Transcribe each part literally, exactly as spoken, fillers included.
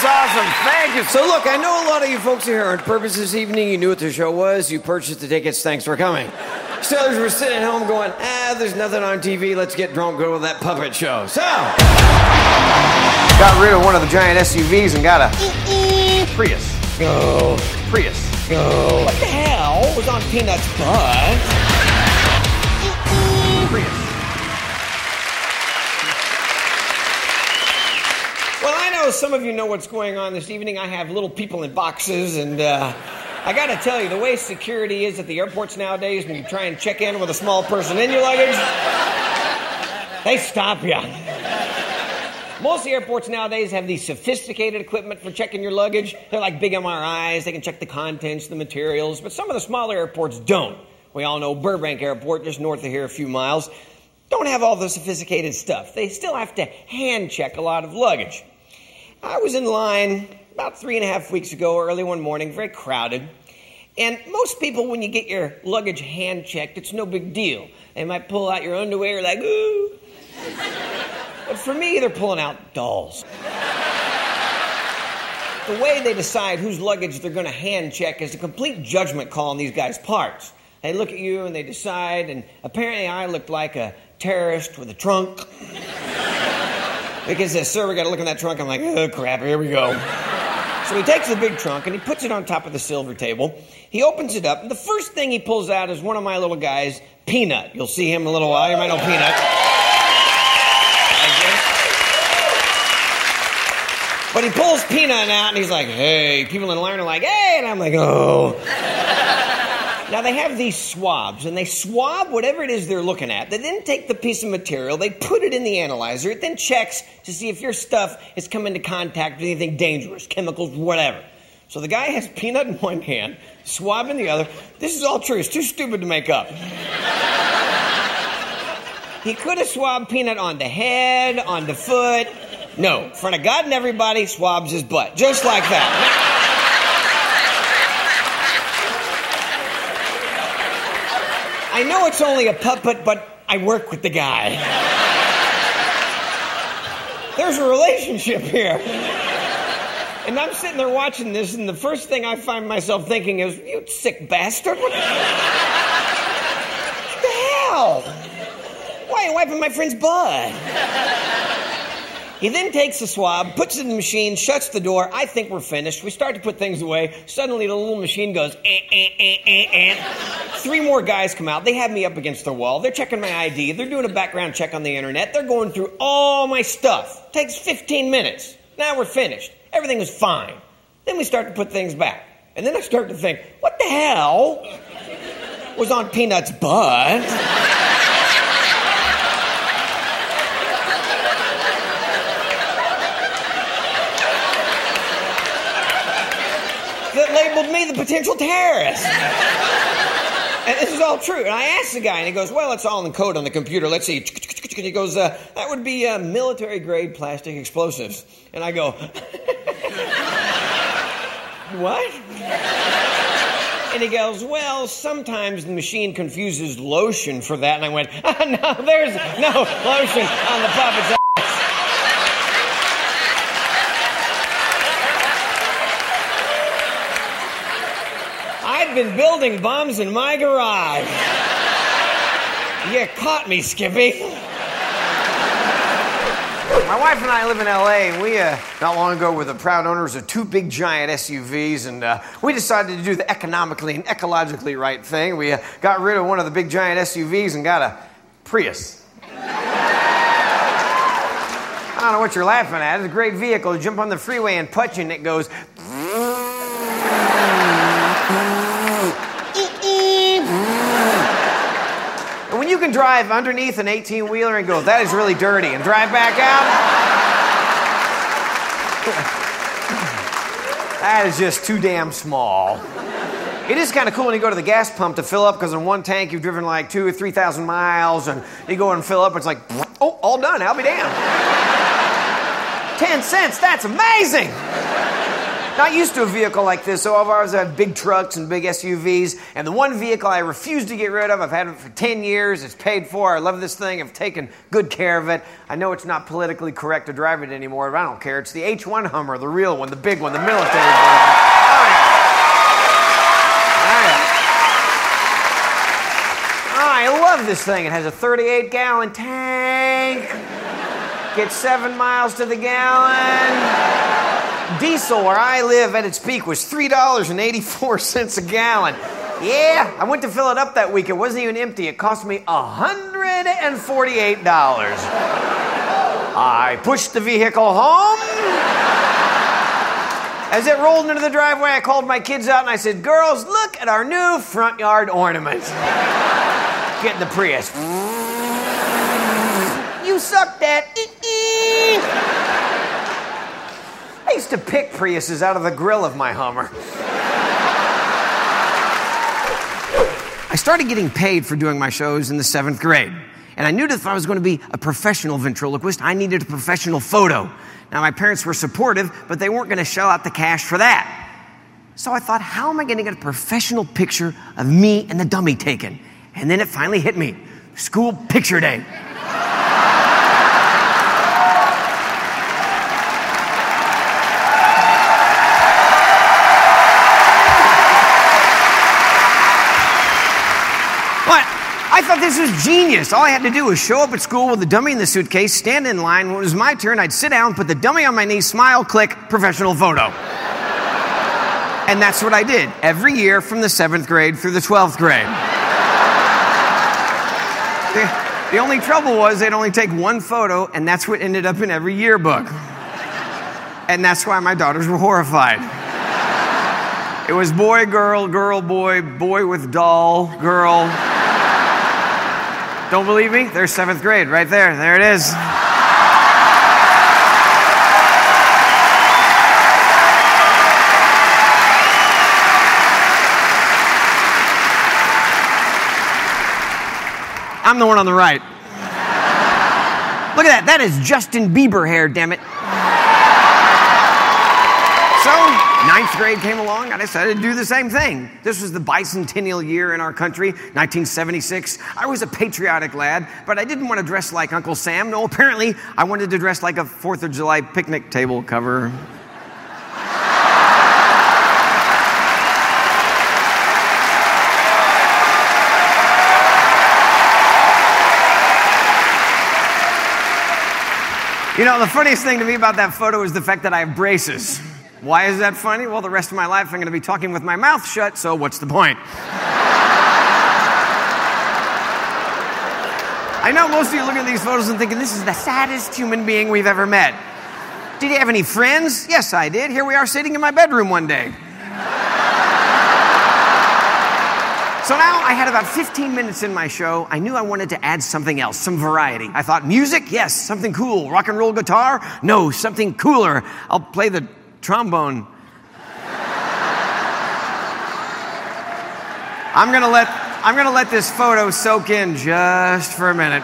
awesome. Thank you. So, look, I know a lot of you folks are here on purpose this evening. You knew what the show was. You purchased the tickets. Thanks for coming. So, others were sitting at home going, ah, there's nothing on T V. Let's get drunk, go to that puppet show. So, got rid of one of the giant S U Vs and got a Prius. Go. Prius. Go. What the hell was on Peanut's butt? Prius. Well, I know some of you know what's going on this evening. I have little people in boxes, and uh, I got to tell you, the way security is at the airports nowadays when you try and check in with a small person in your luggage, they stop you. Most of the airports nowadays have these sophisticated equipment for checking your luggage. They're like big M R Is. They can check the contents, the materials, but some of the smaller airports don't. We all know Burbank Airport, just north of here a few miles, don't have all the sophisticated stuff. They still have to hand check a lot of luggage. I was in line about three and a half weeks ago, early one morning, very crowded. And most people, when you get your luggage hand checked, it's no big deal. They might pull out your underwear like, ooh. But for me, they're pulling out dolls. The way they decide whose luggage they're going to hand check is a complete judgment call on these guys' parts. They look at you and they decide, and apparently I looked like a terrorist with a trunk. Because he says, sir, we got to look in that trunk. I'm like, oh, crap, here we go. So he takes the big trunk and he puts it on top of the silver table. He opens it up, and the first thing he pulls out is one of my little guys, Peanut. You'll see him in a little while. You might know Peanut. But he pulls Peanut out, and he's like, hey. People in line are like, hey. And I'm like, oh. Now, they have these swabs, and they swab whatever it is they're looking at. They then take the piece of material, they put it in the analyzer. It then checks to see if your stuff has come into contact with anything dangerous, chemicals, whatever. So the guy has Peanut in one hand, swab in the other. This is all true. It's too stupid to make up. He could have swabbed Peanut on the head, on the foot. No, in front of God and everybody, swabs his butt. Just like that. I know it's only a puppet, but I work with the guy. There's a relationship here. And I'm sitting there watching this, and the first thing I find myself thinking is, you sick bastard. What the hell? Why are you wiping my friend's butt? He then takes the swab, puts it in the machine, shuts the door. I think we're finished. We start to put things away. Suddenly, the little machine goes, eh, eh, eh, eh, eh. Three more guys come out. They have me up against the wall. They're checking my I D. They're doing a background check on the internet. They're going through all my stuff. Takes fifteen minutes. Now we're finished. Everything was fine. Then we start to put things back. And then I start to think, what the hell was on Peanut's butt? That labeled me the potential terrorist. And this is all true. And I asked the guy, and he goes, well, it's all in code on the computer. Let's see. And he goes, uh, that would be uh, military-grade plastic explosives. And I go, what? And he goes, well, sometimes the machine confuses lotion for that. And I went, oh, no, there's no lotion on the puppet's ass. I've been building bombs in my garage. You caught me, Skippy. My wife and I live in L A, and we, uh, not long ago, were the proud owners of two big giant S U Vs, and uh, we decided to do the economically and ecologically right thing. We uh, got rid of one of the big giant S U Vs and got a Prius. I don't know what you're laughing at. It's a great vehicle. You jump on the freeway and punch, and it goes... And when you can drive underneath an eighteen-wheeler and go, that is really dirty, and drive back out, that is just too damn small. It is kind of cool when you go to the gas pump to fill up, because in one tank you've driven like two or three thousand miles, and you go and fill up, it's like, oh, all done, I'll be damned. Ten cents, that's amazing. Not used to a vehicle like this, so I've always had big trucks and big S U Vs, and the one vehicle I refuse to get rid of, I've had it for ten years, it's paid for, I love this thing, I've taken good care of it. I know it's not politically correct to drive it anymore, but I don't care. It's the H one Hummer, the real one, the big one, the military one. Oh, yeah. Oh, yeah. Oh, I love this thing. It has a thirty-eight gallon tank, gets seven miles to the gallon. Diesel, where I live at its peak, was three dollars and eighty-four cents a gallon. Yeah, I went to fill it up that week. It wasn't even empty. It cost me one hundred forty-eight dollars. I pushed the vehicle home. As it rolled into the driveway, I called my kids out and I said, girls, look at our new front yard ornament. Get in the Prius. You sucked at. I used to pick Priuses out of the grill of my Hummer. I started getting paid for doing my shows in the seventh grade. And I knew that if I was going to be a professional ventriloquist, I needed a professional photo. Now, my parents were supportive, but they weren't going to shell out the cash for that. So I thought, how am I going to get a professional picture of me and the dummy taken? And then it finally hit me. School picture day. I thought this was genius. All I had to do was show up at school with the dummy in the suitcase, stand in line. When it was my turn, I'd sit down, put the dummy on my knee, smile, click, professional photo. And that's what I did every year from the seventh grade through the twelfth grade. The, the only trouble was they'd only take one photo, and that's what ended up in every yearbook. And that's why my daughters were horrified. It was boy, girl, girl, boy, boy with doll, girl. Don't believe me? There's seventh grade right there. There it is. I'm the one on the right. Look at that. That is Justin Bieber hair, damn it. So, ninth grade came along, I decided to do the same thing. This was the bicentennial year in our country, nineteen seventy-six. I was a patriotic lad, but I didn't want to dress like Uncle Sam. No, apparently, I wanted to dress like a fourth of July picnic table cover. You know, the funniest thing to me about that photo is the fact that I have braces. Why is that funny? Well, the rest of my life I'm going to be talking with my mouth shut, so what's the point? I know most of you are looking at these photos and thinking, this is the saddest human being we've ever met. Did you have any friends? Yes, I did. Here we are sitting in my bedroom one day. So now I had about fifteen minutes in my show. I knew I wanted to add something else, some variety. I thought, music? Yes, something cool. Rock and roll guitar? No, something cooler. I'll play the trombone. I'm gonna let I'm gonna let this photo soak in just for a minute.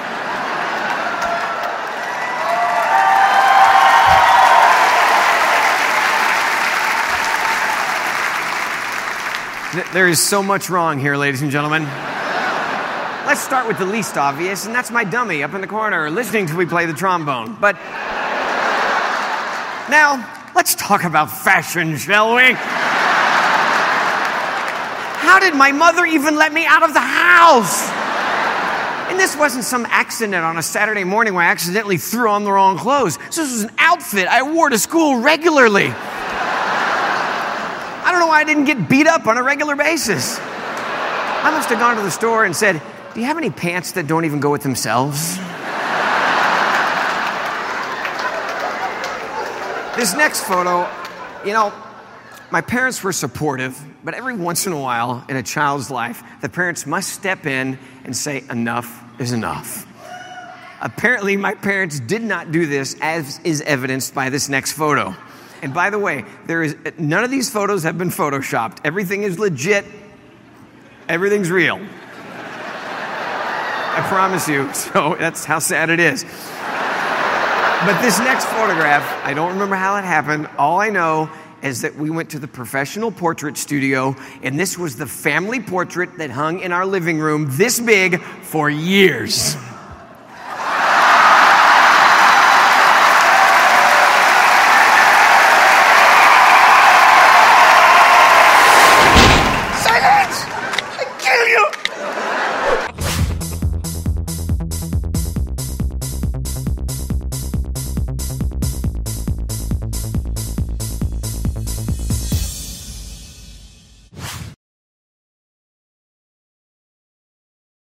There is so much wrong here, ladies and gentlemen. Let's start with the least obvious, and that's my dummy up in the corner listening to me play the trombone. But now, let's talk about fashion, shall we? How did my mother even let me out of the house? And this wasn't some accident on a Saturday morning where I accidentally threw on the wrong clothes. This was an outfit I wore to school regularly. I don't know why I didn't get beat up on a regular basis. I must have gone to the store and said, do you have any pants that don't even go with themselves? This next photo, you know, my parents were supportive, but every once in a while in a child's life, the parents must step in and say, enough is enough. Apparently, my parents did not do this, as is evidenced by this next photo. And by the way, there is none of these photos have been photoshopped. Everything is legit. Everything's real. I promise you. So that's how sad it is. But this next photograph, I don't remember how it happened. All I know is that we went to the professional portrait studio, and this was the family portrait that hung in our living room this big for years.